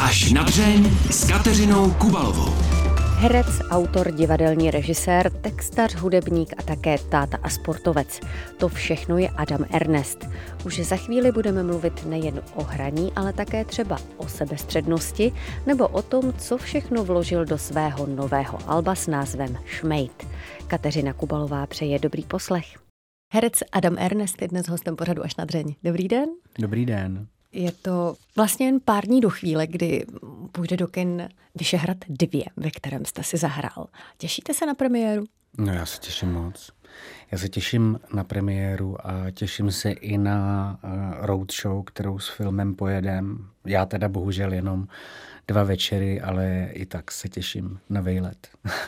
Až na dřeň s Kateřinou Kubalovou. Herec, autor, divadelní režisér, textař, hudebník a také táta a sportovec. To všechno je Adam Ernest. Už za chvíli budeme mluvit nejen o hraní, ale také třeba o sebestřednosti nebo o tom, co všechno vložil do svého nového alba s názvem Šmejd. Kateřina Kubalová přeje dobrý poslech. Herec Adam Ernest je dnes hostem pořadu Až na dřeň. Dobrý den. Dobrý den. Je to vlastně jen pár dní do chvíle, kdy půjde do kin Vyšehrad 2, ve kterém jste si zahrál. Těšíte se na premiéru? No, já se těším moc. Já se těším na premiéru a těším se i na roadshow, kterou s filmem pojedem. Já teda bohužel jenom 2 večery, ale i tak se těším na vejlet.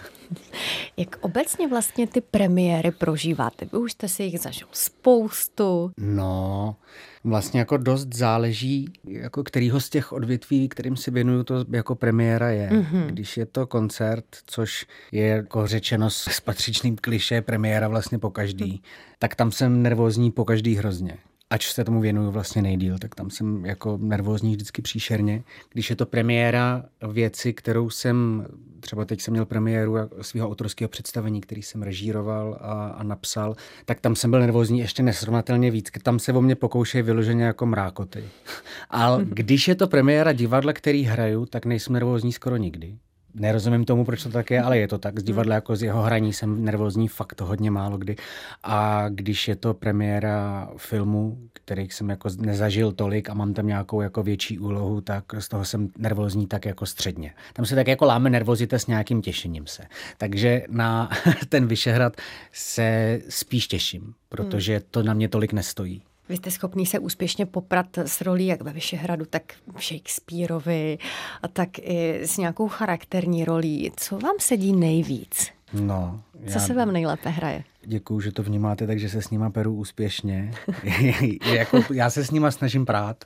Jak obecně vlastně ty premiéry prožíváte? Vy už jste si jich zažil spoustu. No, vlastně jako dost záleží, jako kterýho z těch odvětví, kterým si věnuju, to jako premiéra je. Mm-hmm. Když je to koncert, což je jako řečeno s patřičným klišé premiéra vlastně po každý, tak tam jsem nervózní po každý hrozně. Ač se tomu věnuju vlastně nejdýl, tak tam jsem jako nervózní vždycky příšerně. Když je to premiéra věci, kterou jsem, třeba teď jsem měl premiéru svého autorského představení, který jsem režíroval a napsal, tak tam jsem byl nervózní ještě nesrovnatelně víc. Tam se o mě pokoušejí vyloženě jako mrákoty. Ale když je to premiéra divadla, který hraju, tak nejsem nervózní skoro nikdy. Nerozumím tomu, proč to tak je, ale je to tak. Z divadla jako z jeho hraní jsem nervózní fakt to hodně málo kdy. A když je to premiéra filmu, kterých jsem jako nezažil tolik a mám tam nějakou jako větší úlohu, tak z toho jsem nervózní tak jako středně. Tam se tak jako láme nervozita s nějakým těšením se. Takže na ten Vyšehrad se spíš těším, protože to na mě tolik nestojí. Vy jste schopný se úspěšně poprat s rolí jak ve Vyšehradu, tak v Shakespeareovi a tak i s nějakou charakterní rolí. Co vám sedí nejvíc? No, Co se vám nejlépe hraje? Děkuju, že to vnímáte, takže se s nima peru úspěšně. Jako, já se s nima snažím prát.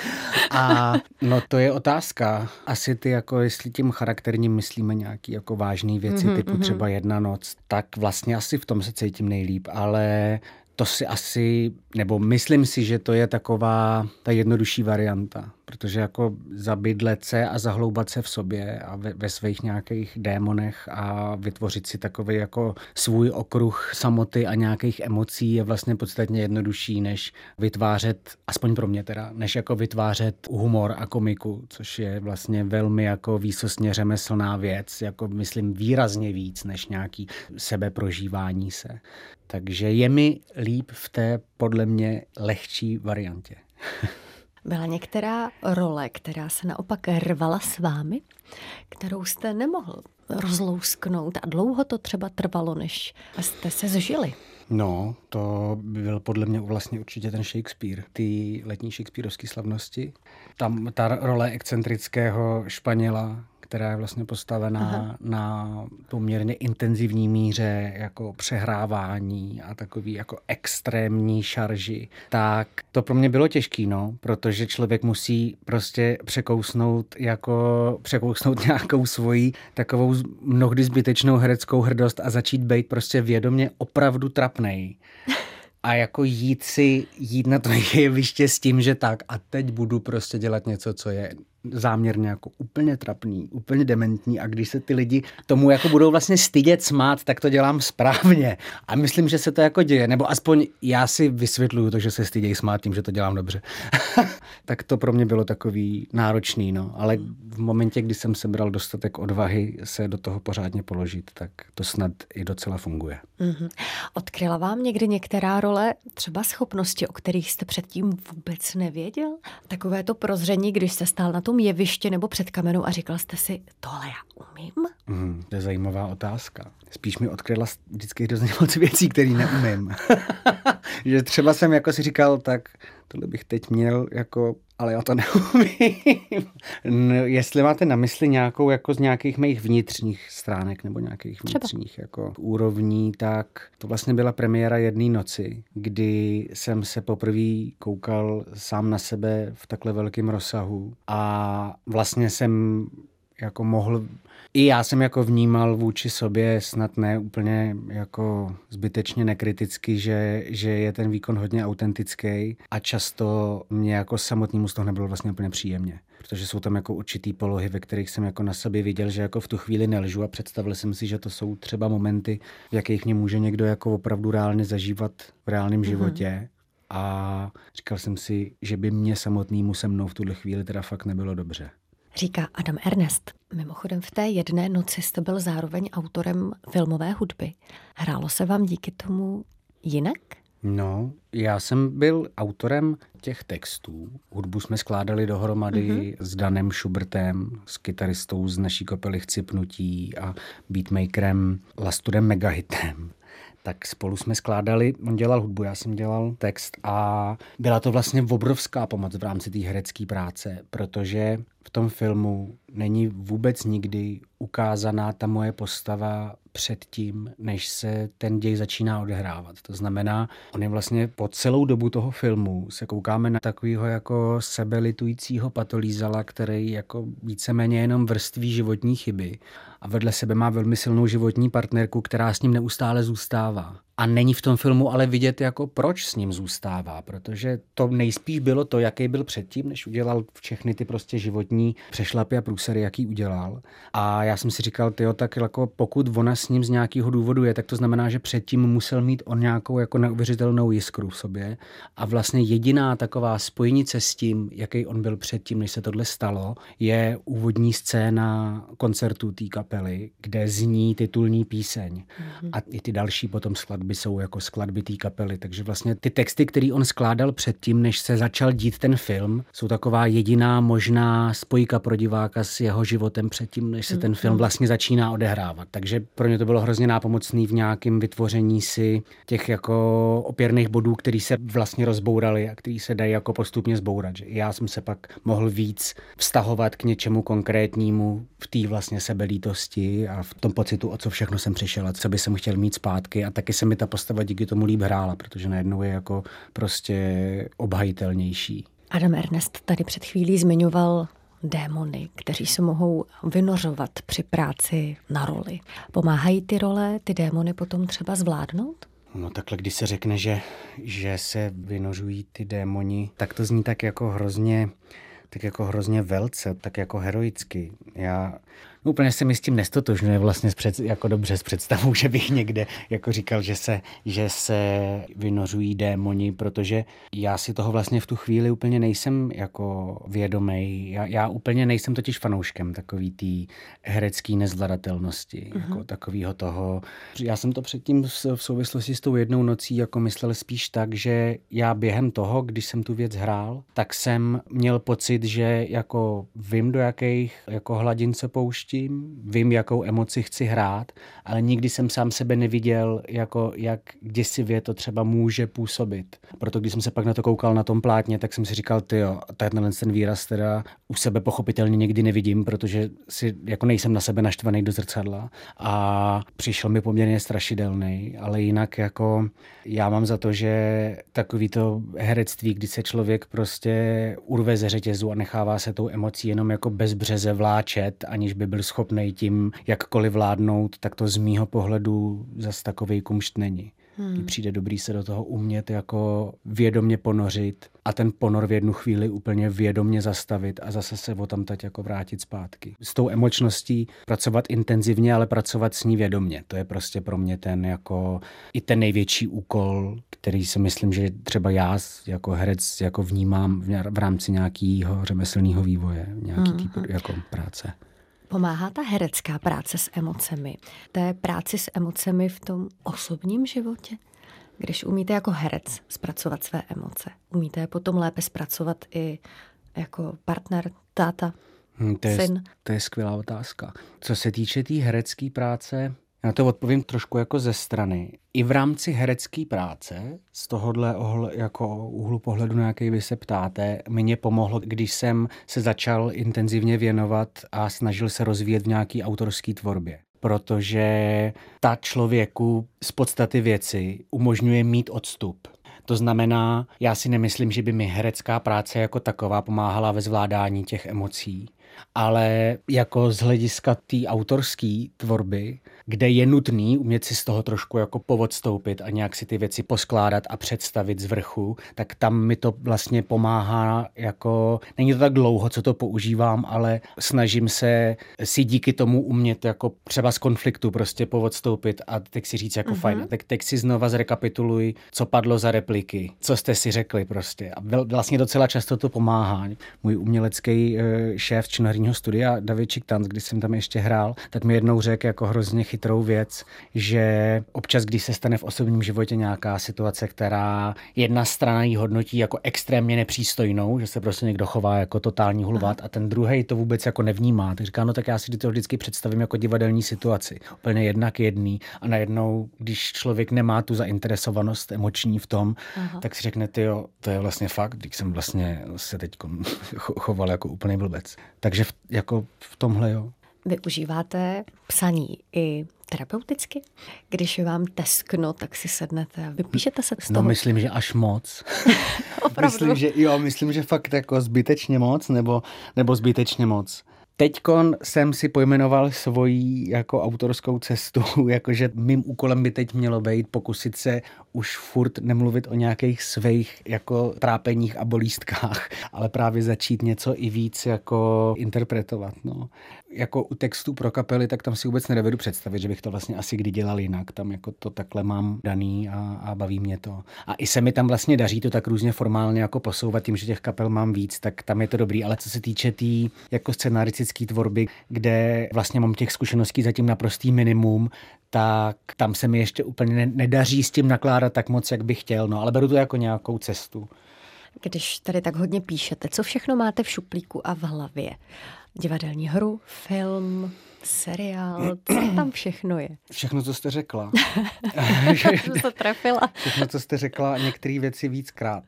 A no to je otázka. Asi ty jako, jestli tím charakterním myslíme nějaký jako vážný věci, typu třeba Jedna noc, tak vlastně asi v tom se cítím nejlíp, ale to si asi, nebo myslím si, že to je taková ta jednodušší varianta, protože jako zabydlet se a zahloubat se v sobě a ve svých nějakých démonech a vytvořit si takový jako svůj okruh samoty a nějakých emocí je vlastně podstatně jednodušší, než vytvářet, aspoň pro mě teda, než jako vytvářet humor a komiku, což je vlastně velmi jako výsostně řemeslná věc, jako myslím výrazně víc, než nějaký sebeprožívání se. Takže je mi líp v té podle mě lehčí variantě. Byla některá role, která se naopak rvala s vámi, kterou jste nemohl rozlousknout a dlouho to třeba trvalo, než jste se zžili? No, to byl podle mě vlastně určitě ten Shakespeare, ty letní shakespearovské slavnosti. Tam ta role excentrického Španěla, která je vlastně postavená na poměrně intenzivní míře jako přehrávání a takový jako extrémní šarži, tak to pro mě bylo těžký, no, protože člověk musí prostě překousnout nějakou svoji takovou mnohdy zbytečnou hereckou hrdost a začít být prostě vědomě opravdu trapnej. A jako jít na to jeviště s tím, že tak a teď budu prostě dělat něco, co je záměrně jako úplně trapný, úplně dementní a když se ty lidi tomu jako budou vlastně stydět smát, tak to dělám správně. A myslím, že se to jako děje, nebo aspoň já si vysvětluju to, že se stydějí smát tím, že to dělám dobře. Tak to pro mě bylo takový náročný, no. Ale v momentě, kdy jsem sebral dostatek odvahy se do toho pořádně položit, tak to snad i docela funguje. Mm-hmm. Odkryla vám někdy některá role třeba schopnosti, o kterých jste předtím vůbec nevěděl? Takové to prozření, když jste stál na tom jevišti nebo před kamerou a říkal jste si, tohle já umím? To je zajímavá otázka. Spíš mi odkryla vždycky hrozně moc věcí, které neumím. Že třeba jsem jako si říkal, tak tohle bych teď měl jako, ale já to neumím. No, jestli máte na mysli nějakou jako z nějakých mých vnitřních stránek nebo nějakých vnitřních jako úrovní, tak to vlastně byla premiéra Jedné noci, kdy jsem se poprvé koukal sám na sebe v takhle velkém rozsahu a vlastně jsem jako mohl, i já jsem jako vnímal vůči sobě snad ne úplně jako zbytečně nekriticky, že je ten výkon hodně autentický a často mě jako samotnému z toho nebylo vlastně úplně příjemně. Protože jsou tam jako určitý polohy, ve kterých jsem jako na sobě viděl, že jako v tu chvíli nelžu a představil jsem si, že to jsou třeba momenty, v jakých mě může někdo jako opravdu reálně zažívat v reálném životě. A říkal jsem si, že by mě samotnému se mnou v tuhle chvíli teda fakt nebylo dobře. Říká Adam Ernest. Mimochodem v té jedné noci jste byl zároveň autorem filmové hudby. Hrálo se vám díky tomu jinak? No, já jsem byl autorem těch textů. Hudbu jsme skládali dohromady s Danem Schubertem, s kytaristou z naší kapely Chcipnutí a beatmakerem Lastudem Megahitem. Tak spolu jsme skládali, on dělal hudbu, já jsem dělal text a byla to vlastně obrovská pomoc v rámci té herecké práce, protože v tom filmu není vůbec nikdy ukázaná ta moje postava předtím, než se ten děj začíná odehrávat. To znamená, on je vlastně po celou dobu toho filmu se koukáme na takového jako sebelitujícího patolízala, který jako víceméně jenom vrství životní chyby a vedle sebe má velmi silnou životní partnerku, která s ním neustále zůstává. A není v tom filmu ale vidět, jako proč s ním zůstává, protože to nejspíš bylo to, jaký byl předtím, než udělal všechny ty prostě životní přešlapy a průsery, jaký udělal. A já jsem si říkal, tyjo, tak jako pokud ona s ním z nějakého důvodu je, tak to znamená, že předtím musel mít on nějakou jako neuvěřitelnou jiskru v sobě. A vlastně jediná taková spojnice s tím, jaký on byl předtím, než se tohle stalo, je úvodní scéna koncertu té kapely, kde zní titulní píseň. A i ty další potom skladby jsou jako skladby té kapely. Takže vlastně ty texty, který on skládal předtím, než se začal dít ten film, jsou taková jediná možná spojka pro diváka s jeho životem předtím, než se ten film vlastně začíná odehrávat. Takže pro mě to bylo hrozně nápomocný v nějakém vytvoření si těch jako opěrných bodů, který se vlastně rozbouraly a který se dají jako postupně zbourat. Že já jsem se pak mohl víc vztahovat k něčemu konkrétnímu v té vlastně sebelítosti a v tom pocitu, o co všechno jsem přišel a co by jsem chtěl mít zpátky. A taky se mi ta postava díky tomu líp hrála, protože najednou je jako prostě obhajitelnější. Adam Ernest tady před chvílí zmiňoval démony, kteří se mohou vynořovat při práci na roli. Pomáhají ty role, ty démony potom třeba zvládnout? No takhle, když se řekne, že se vynořují ty démoni, tak to zní tak jako hrozně velce, tak jako heroicky. Já úplně se mi s tím nestotožňuje vlastně jako dobře s představou, že bych někde jako říkal, že se vynořují démoni, protože já si toho vlastně v tu chvíli úplně nejsem jako vědomej. Já úplně nejsem totiž fanouškem takový té herecký nezvladatelnosti, jako takovýho toho. Já jsem to předtím v souvislosti s tou jednou nocí jako myslel spíš tak, že já během toho, když jsem tu věc hrál, tak jsem měl pocit, že jako vím, do jakých jako hladin se pouštím, vím, jakou emoci chci hrát, ale nikdy jsem sám sebe neviděl, jako jak děsivě to třeba může působit. Proto když jsem se pak na to koukal na tom plátně, tak jsem si říkal, tyjo, ten výraz teda u sebe pochopitelně někdy nevidím, protože si jako nejsem na sebe naštvaný do zrcadla a přišel mi poměrně strašidelný, ale jinak jako já mám za to, že takový to herectví, kdy se člověk prostě urve ze řetězu a nechává se tou emocí jenom jako bezbřeze vláčet, aniž by byl schopnej tím jakkoliv vládnout, tak to z mýho pohledu zas takovej kumšt není. Mně přijde dobrý se do toho umět jako vědomě ponořit a ten ponor v jednu chvíli úplně vědomě zastavit a zase se o tam teď jako vrátit zpátky. S tou emočností pracovat intenzivně, ale pracovat s ní vědomě. To je prostě pro mě ten jako i ten největší úkol, který si myslím, že třeba já jako herec jako vnímám v rámci nějakého řemeslného vývoje, nějaký typ jako práce. Pomáhá ta herecká práce s emocemi, té práci s emocemi v tom osobním životě? Když umíte jako herec zpracovat své emoce, umíte je potom lépe zpracovat i jako partner, táta, syn? To je skvělá otázka. Co se týče té herecké práce, já to odpovím trošku jako ze strany. I v rámci herecké práce, z tohohle jako úhlu pohledu, na jaký vy se ptáte, mě pomohlo, když jsem se začal intenzivně věnovat a snažil se rozvíjet v nějaký autorské tvorbě. Protože ta člověku z podstaty věci umožňuje mít odstup. To znamená, já si nemyslím, že by mi herecká práce jako taková pomáhala ve zvládání těch emocí, ale jako z hlediska té autorské tvorby, kde je nutný umět si z toho trošku jako poodstoupit a nějak si ty věci poskládat a představit z vrchu, tak tam mi to vlastně pomáhá jako, není to tak dlouho, co to používám, ale snažím se si díky tomu umět jako třeba z konfliktu prostě poodstoupit a teď si říct jako fajn, teď si znova zrekapituluj, co padlo za repliky, co jste si řekli prostě. A vlastně docela často to pomáhá. Můj umělecký šéf činoherního studia David Čiktanc, když jsem tam ještě hrál, tak mi jednou řekl jako hrozně chytrou věc, že občas, když se stane v osobním životě nějaká situace, která jedna strana jí hodnotí jako extrémně nepřístojnou, že se prostě někdo chová jako totální hulvat a ten druhej to vůbec jako nevnímá. Tak říká, no tak já si to vždycky představím jako divadelní situaci. Úplně jednak jedný a najednou, když člověk nemá tu zainteresovanost emoční v tom, tak si řekne, tyjo, to je vlastně fakt, když jsem vlastně se teď choval jako úplný blbec. Takže jako v tomhle, jo. Využíváte psaní i terapeuticky? Když je vám teskno, tak si sednete a vypíšete se z toho? No myslím, že až moc. Opravdu? Myslím, že fakt jako zbytečně moc nebo zbytečně moc. Teďkon jsem si pojmenoval svoji jako autorskou cestu, jakože mým úkolem by teď mělo být pokusit se už furt nemluvit o nějakých svých jako trápeních a bolístkách, ale právě začít něco i víc jako interpretovat. No. Jako u textů pro kapely, tak tam si vůbec nedovedu představit, že bych to vlastně asi kdy dělal jinak. Tam jako to takhle mám daný a baví mě to. A i se mi tam vlastně daří to tak různě formálně jako posouvat tím, že těch kapel mám víc, tak tam je to dobrý. Ale co se týče té jako scenaristické tvorby, kde vlastně mám těch zkušeností zatím naprostý minimum, tak tam se mi ještě úplně nedaří s tím nakládat tak moc, jak bych chtěl. No, ale beru to jako nějakou cestu. Když tady tak hodně píšete, co všechno máte v šuplíku a v hlavě? Divadelní hru, film, seriál, co tam všechno je? Všechno, co jste řekla. Jsem se trefila. Všechno, co jste řekla, některé věci víckrát.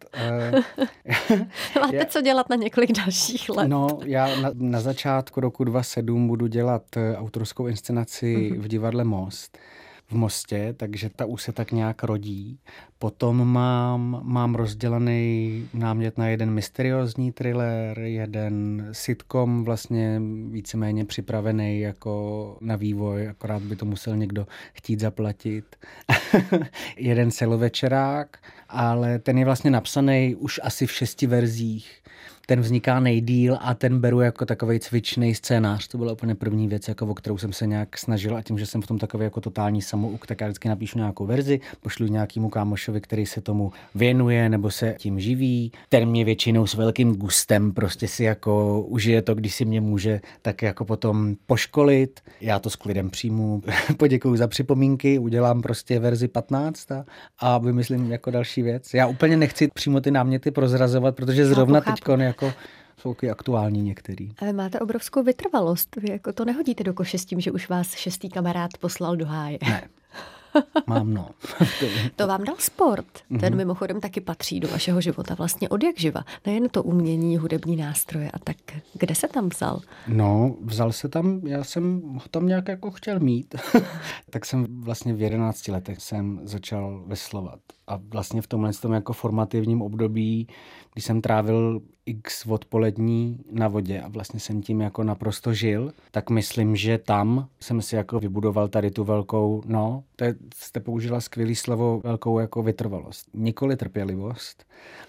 Máte co dělat na několik dalších let. No, já na začátku roku 2007 budu dělat autorskou inscenaci v divadle Most v Mostě, takže ta už se tak nějak rodí. Potom mám rozdělený námět na jeden mysteriózní thriller, jeden sitcom vlastně víceméně připravený jako na vývoj, akorát by to musel někdo chtít zaplatit. Jeden celovečerák, ale ten je vlastně napsaný už asi v 6 verzích. Ten vzniká nejdýl a ten beru jako takovej cvičný scénář. To byla úplně první věc, jako o kterou jsem se nějak snažil a tím, že jsem v tom takový jako totální samouk, tak já vždycky napíšu nějakou verzi, pošlu nějakému kámošovi, který se tomu věnuje nebo se tím živí. Ten mě většinou s velkým gustem prostě si jako užije to, když si mě může tak jako potom poškolit. Já to s klidem přijmu, poděkuju za připomínky, udělám prostě verzi 15 a vymyslím jako další věc. Já úplně nechci přímo ty náměty prozrazovat, protože zrovna teďkon jako jsou aktuální některý. Ale máte obrovskou vytrvalost. Vy jako to nehodíte do koše s tím, že už vás 6. kamarád poslal do háje. Ne. Mám, no. To vám dal sport. Ten mimochodem taky patří do vašeho života vlastně od jak živa. Nejen to umění, hudební nástroje a tak. Kde se tam vzal? No, vzal se tam, já jsem ho tam nějak jako chtěl mít. Tak jsem vlastně v 11 letech jsem začal veslovat. A vlastně v tomhle jako formativním období, když jsem trávil x odpolední na vodě a vlastně jsem tím jako naprosto žil, tak myslím, že tam jsem si jako vybudoval tady tu velkou, no, jste použila skvělý slovo, velkou jako vytrvalost. Nikoli trpělivost,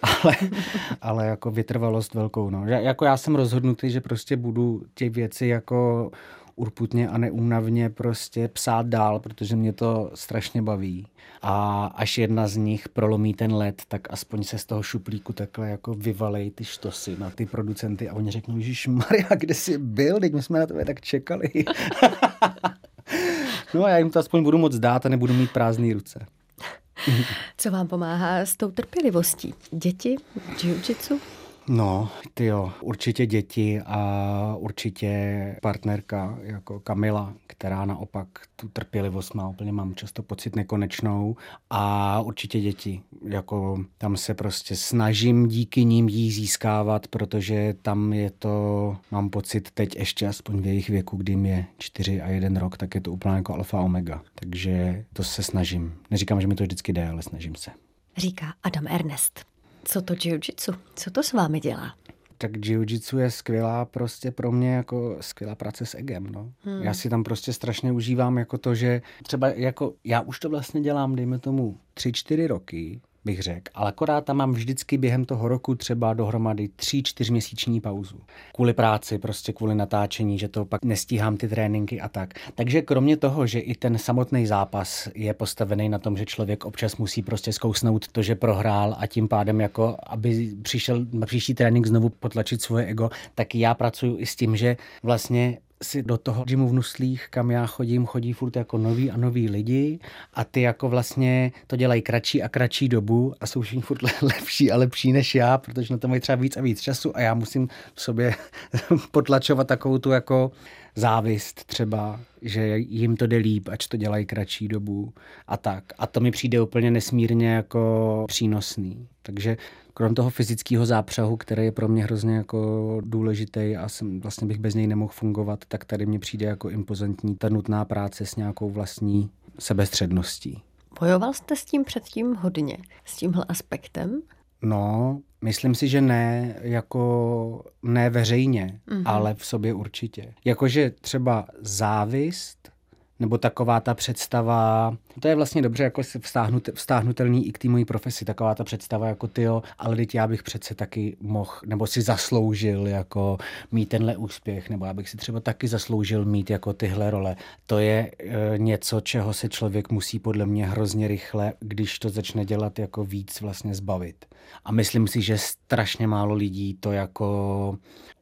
ale jako vytrvalost velkou, no. Jako já jsem rozhodnutý, že prostě budu ty věci jako urputně a neúnavně prostě psát dál, protože mě to strašně baví. A až jedna z nich prolomí ten led, tak aspoň se z toho šuplíku takhle jako vyvalej ty štosy na ty producenty a oni řeknou, Ježišmarja, kde jsi byl? Teď my jsme na tebe tak čekali. No a já jim to aspoň budu moc dát a nebudu mít prázdné ruce. Co vám pomáhá s tou trpělivostí? Děti? Jiu-jitsu? No, tyjo, určitě děti a určitě partnerka jako Kamila, která naopak tu trpělivost má, úplně mám často pocit nekonečnou a určitě děti, jako tam se prostě snažím díky nim jí získávat, protože tam je to, mám pocit teď ještě aspoň v jejich věku, kdy jim je 4 a 1 rok, tak je to úplně jako alfa omega, takže to se snažím. Neříkám, že mi to vždycky jde, ale snažím se. Říká Adam Ernest. Co to jiu-jitsu? Co to s vámi dělá? Tak jiu-jitsu je skvělá prostě pro mě jako skvělá práce s egem, no. Já si tam prostě strašně užívám jako to, že třeba jako já už to vlastně dělám, dejme tomu 3-4 roky, bych řekl, ale akorát tam mám vždycky během toho roku třeba dohromady 3-4měsíční pauzu. Kvůli práci, prostě kvůli natáčení, že to pak nestíhám ty tréninky a tak. Takže kromě toho, že i ten samotný zápas je postavený na tom, že člověk občas musí prostě zkousnout to, že prohrál a tím pádem jako, aby přišel na příští trénink znovu potlačit svoje ego, tak já pracuju i s tím, že vlastně si do toho gymu v Nuslích, kam já chodí furt jako noví a noví lidi a ty jako vlastně to dělají kratší a kratší dobu a jsou všichni furt lepší a lepší než já, protože na to mají třeba víc a víc času a já musím v sobě potlačovat takovou tu jako závist třeba, že jim to jde líp, ač to dělají kratší dobu a tak. A to mi přijde úplně nesmírně jako přínosný. Takže krom toho fyzického zápřahu, který je pro mě hrozně jako důležitý a vlastně bych bez něj nemohl fungovat, tak tady mně přijde jako impozantní ta nutná práce s nějakou vlastní sebestředností. Bojoval jste s tím předtím hodně, s tímhle aspektem? No, myslím si, že ne, jako ne veřejně, ale v sobě určitě. Jakože třeba závist, nebo taková ta představa, to je vlastně dobře jako vztáhnutelný i k té mojí profesi, taková ta představa jako tyjo, ale teď já bych přece taky mohl, nebo si zasloužil jako mít tenhle úspěch, nebo já bych si třeba taky zasloužil mít jako tyhle role. To je něco, čeho se člověk musí podle mě hrozně rychle, když to začne dělat jako víc vlastně zbavit. A myslím si, že strašně málo lidí to jako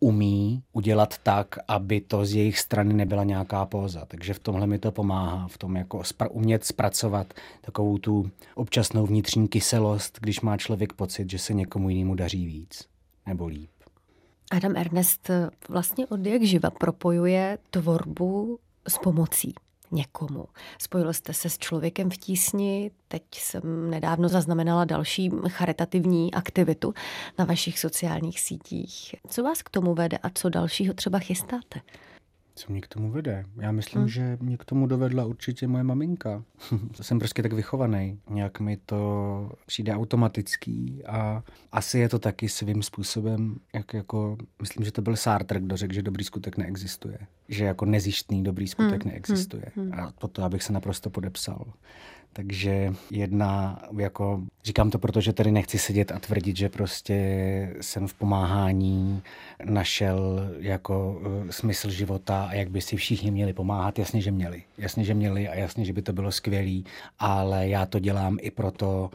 umí udělat tak, aby to z jejich strany nebyla nějaká póza. Takže v tomhle mi to pomáhá, v tom jako umět zpracovat takovou tu občasnou vnitřní kyselost, když má člověk pocit, že se někomu jinému daří víc nebo líp. Adam Ernest vlastně od jak živa propojuje tvorbu s pomocí někomu. Spojil jste se s Člověkem v tísni, teď jsem nedávno zaznamenala další charitativní aktivitu na vašich sociálních sítích. Co vás k tomu vede a co dalšího třeba chystáte? Co mě k tomu vede? Já myslím, že mě k tomu dovedla určitě moje maminka. Jsem prostě tak vychovaný. Nějak mi to přijde automatický a asi je to taky svým způsobem, jako myslím, že to byl Sartre, kdo řekl, že dobrý skutek neexistuje. Že jako nezištný dobrý skutek neexistuje. A po to, abych se naprosto podepsal. Takže jako říkám to, protože tady nechci sedět a tvrdit, že prostě jsem v pomáhání našel jako smysl života a jak by si všichni měli pomáhat. Jasně, že měli a jasně, že by to bylo skvělý, ale já to dělám i proto,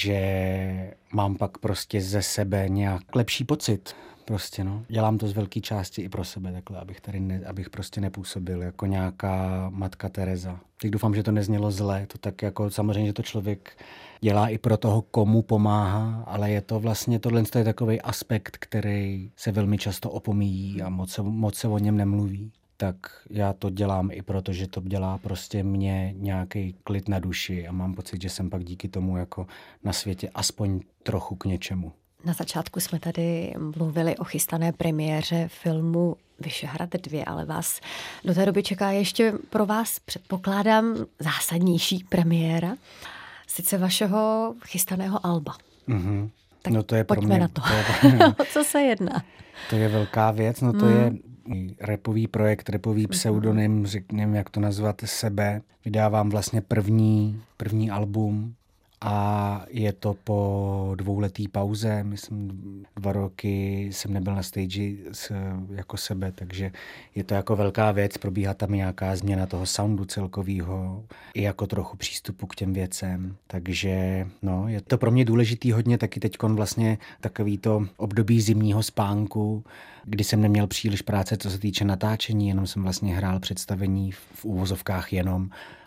že mám pak prostě ze sebe nějak lepší pocit. Prostě no. Dělám to z velké části i pro sebe takhle, abych prostě nepůsobil jako nějaká matka Tereza. Teď doufám, že to neznělo zle, to tak jako samozřejmě, že to člověk dělá i pro toho, komu pomáhá, ale je to vlastně, tohle je takový aspekt, který se velmi často opomíjí a moc se o něm nemluví. Tak já to dělám i proto, že to dělá prostě mě nějaký klid na duši a mám pocit, že jsem pak díky tomu jako na světě aspoň trochu k něčemu. Na začátku jsme tady mluvili o chystané premiéře filmu Vyšehrad 2, ale vás do té doby čeká ještě pro vás, předpokládám, zásadnější premiéra, sice vašeho chystaného alba. Mm-hmm. Tak no to je pojďme pro mě, na to. O co se jedná? To je velká věc, no to je rapový projekt, rapový pseudonym, řekněme, jak to nazvat, sebe. Vydávám vlastně první album. A je to po 2letý pauze, myslím 2 roky jsem nebyl na stage jako sebe, takže je to jako velká věc, probíhá tam nějaká změna toho soundu celkovýho i jako trochu přístupu k těm věcem, takže no, je to pro mě důležitý hodně taky teďkon vlastně takový to období zimního spánku, kdy jsem neměl příliš práce, co se týče natáčení, jenom jsem vlastně hrál představení v úvozovkách jenom.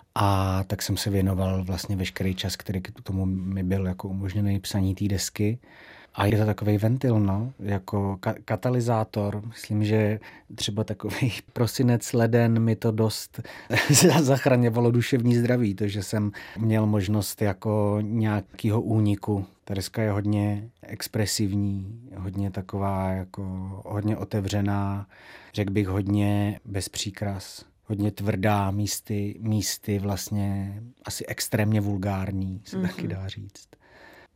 A tak jsem se věnoval vlastně veškerý čas, který k tomu mi byl jako umožněný psaní té desky. A je to takovej ventil, no, jako katalyzátor. Myslím, že třeba takový prosinec, leden mi to dost zachraňovalo duševní zdraví, to, že jsem měl možnost jako nějakého úniku. Ta deska je hodně expresivní, hodně taková jako hodně otevřená, řekl bych hodně bez příkras. Hodně tvrdá, místy vlastně asi extrémně vulgární, se taky dá říct.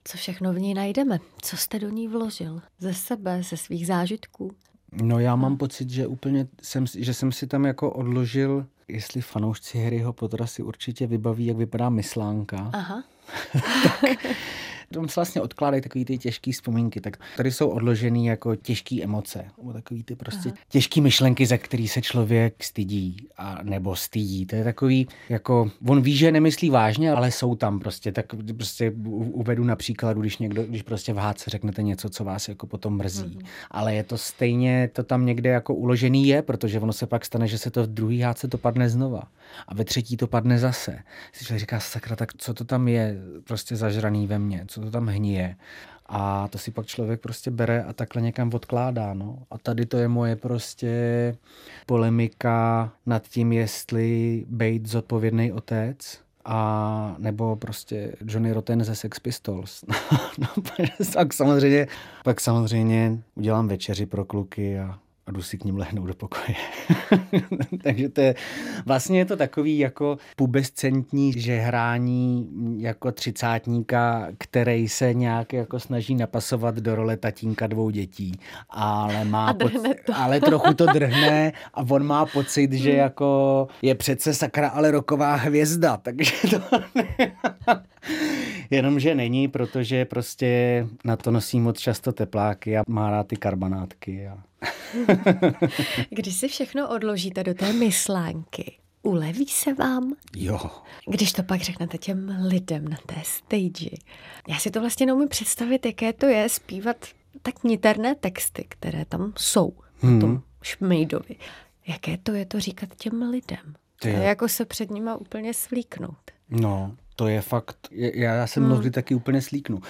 Co všechno v ní najdeme? Co jste do ní vložil? Ze sebe, ze svých zážitků? No já mám pocit, že že jsem si tam jako odložil, jestli fanoušci Harryho Pottera si určitě vybaví, jak vypadá myslánka. Aha. Tam se vlastně odkládají takový ty těžké vzpomínky, tak tady jsou odložený jako těžké emoce, nebo takový ty prostě těžké myšlenky, za který se člověk stydí a nebo stydí. To je takový, jako on ví, že nemyslí vážně, ale jsou tam prostě, tak prostě uvedu na příkladu, když prostě v hádce řeknete něco, co vás jako potom mrzí. Ale je to stejně, to tam někde jako uložený je, protože ono se pak stane, že se to v druhý hádce to padne znova a ve třetí to padne zase. Si člověk říká, sakra, tak co to tam je prostě zažraný ve mně, co to tam hníje. A to si pak člověk prostě bere a takhle někam odkládá, no. A tady to je moje prostě polemika nad tím, jestli bejt zodpovědný otec a nebo prostě Johnny Rotten ze Sex Pistols. No, pak samozřejmě udělám večeři pro kluky a jdu si k ním lehnout do pokoje. Takže to je, vlastně je to takový jako pubescentní žehrání jako třicátníka, který se nějak jako snaží napasovat do role tatínka 2 dětí. Ale trochu to drhne a on má pocit, že jako je přece sakra, ale rocková hvězda. Takže to jenomže není, protože prostě na to nosí moc často tepláky a má rád ty karbanátky. Když si všechno odložíte do té myslánky, uleví se vám? Jo. Když to pak řeknete těm lidem na té stage. Já si to vlastně neumím představit, jaké to je zpívat tak niterné texty, které tam jsou v tom Šmejdovi. Jaké to je to říkat těm lidem? To je jako se před nima úplně svlíknout. No, to je fakt, já jsem mnohdy taky úplně slíknu.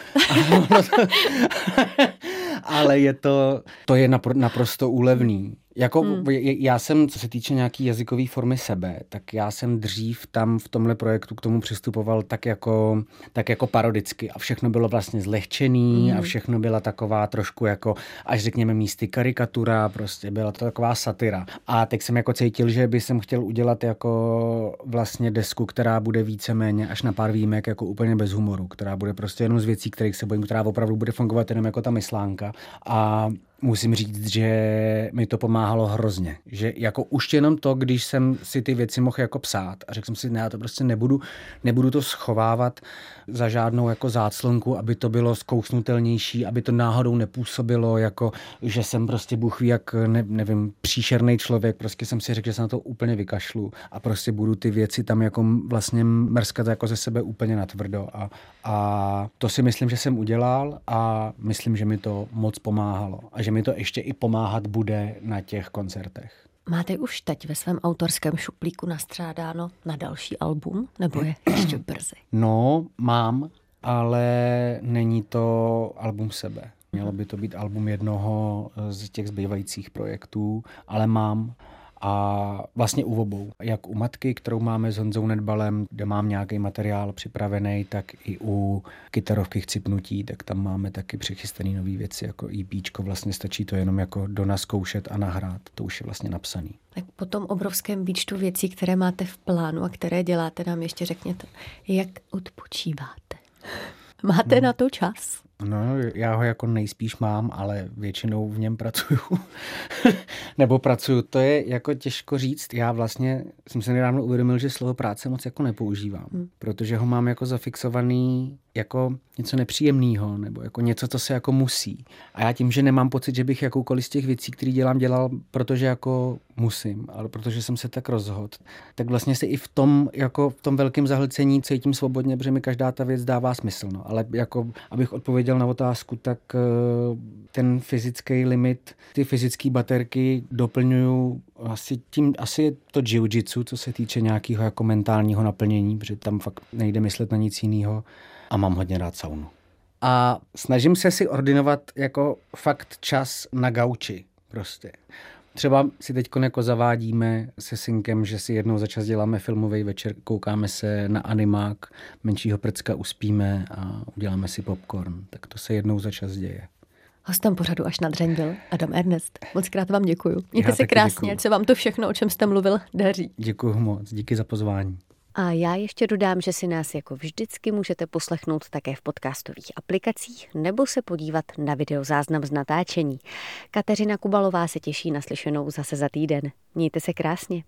Ale to je naprosto úlevný. Jako já jsem, co se týče nějaký jazykový formy sebe, tak já jsem dřív tam v tomhle projektu k tomu přistupoval tak jako parodicky a všechno bylo vlastně zlehčený a všechno byla taková trošku jako, až řekněme místy karikatura, prostě byla to taková satira. A teď jsem jako cítil, že by jsem chtěl udělat jako vlastně desku, která bude víceméně až na pár výjimek jako úplně bez humoru, která bude prostě jenom z věcí, kterých se bojím, která opravdu bude fungovat jenom jako ta myslánka. A musím říct, že mi to pomáhalo hrozně. Že jako už jenom to, když jsem si ty věci mohl jako psát a řekl jsem si, ne, já to prostě nebudu to schovávat za žádnou jako záclonku, aby to bylo zkousnutelnější, aby to náhodou nepůsobilo, jako že jsem prostě bůh ví, jak nevím, příšerný člověk. Prostě jsem si řekl, že se na to úplně vykašlu a prostě budu ty věci tam jako vlastně mrskat jako ze sebe úplně natvrdo. A to si myslím, že jsem udělal a myslím, že mi to moc pomáhalo. A že mi to ještě i pomáhat bude na těch koncertech. Máte už teď ve svém autorském šuplíku nastřádáno na další album, nebo je ještě brzy? No, mám, ale není to album sebe. Mělo by to být album jednoho z těch zbývajících projektů, ale mám. A vlastně u obou. Jak u Matky, kterou máme s Honzou Nedbalem, kde mám nějaký materiál připravený, tak i u Kytarovky Chcipnutí, tak tam máme taky přichystaný nový věci, jako EPčko, vlastně stačí to jenom jako donaskoušet a nahrát. To už je vlastně napsaný. Tak po tom obrovském výčtu věcí, které máte v plánu a které děláte, nám ještě řekněte, jak odpočíváte. Máte na to čas? No, já ho jako nejspíš mám, ale většinou v něm pracuju. Nebo pracuju. To je jako těžko říct. Já vlastně jsem se nedávno uvědomil, že slovo práce moc jako nepoužívám. Protože ho mám jako zafixovaný jako něco nepříjemného, nebo jako něco, co se jako musí. A já tím, že nemám pocit, že bych jakoukoliv z těch věcí, které dělal, protože jako musím, ale protože jsem se tak rozhodl, tak vlastně se i v tom velkém zahlcení cítím svobodně, protože mi každá ta věc dává smysl. No. Ale jako, abych odpověděl na otázku, tak ten fyzický limit, ty fyzické baterky doplňuju asi je to jiu-jitsu, co se týče nějakého jako mentálního naplnění, protože tam fakt nejde myslet na nic jiného. A mám hodně rád saunu. A snažím se si ordinovat jako fakt čas na gauči prostě. Třeba si teď jako zavádíme se synkem, že si jednou za čas děláme filmový večer, koukáme se na animák, Menšího prcka uspíme a uděláme si popcorn. Tak to se jednou za čas děje. Hostem pořadu Až na dřeň byl Adam Ernest. Moc krát vám děkuju. Mějte se krásně, ať se vám to všechno, o čem jste mluvil, daří. Děkuju moc, díky za pozvání. A já ještě dodám, že si nás jako vždycky můžete poslechnout také v podcastových aplikacích nebo se podívat na videozáznam z natáčení. Kateřina Kubalová se těší na slyšenou zase za týden. Mějte se krásně.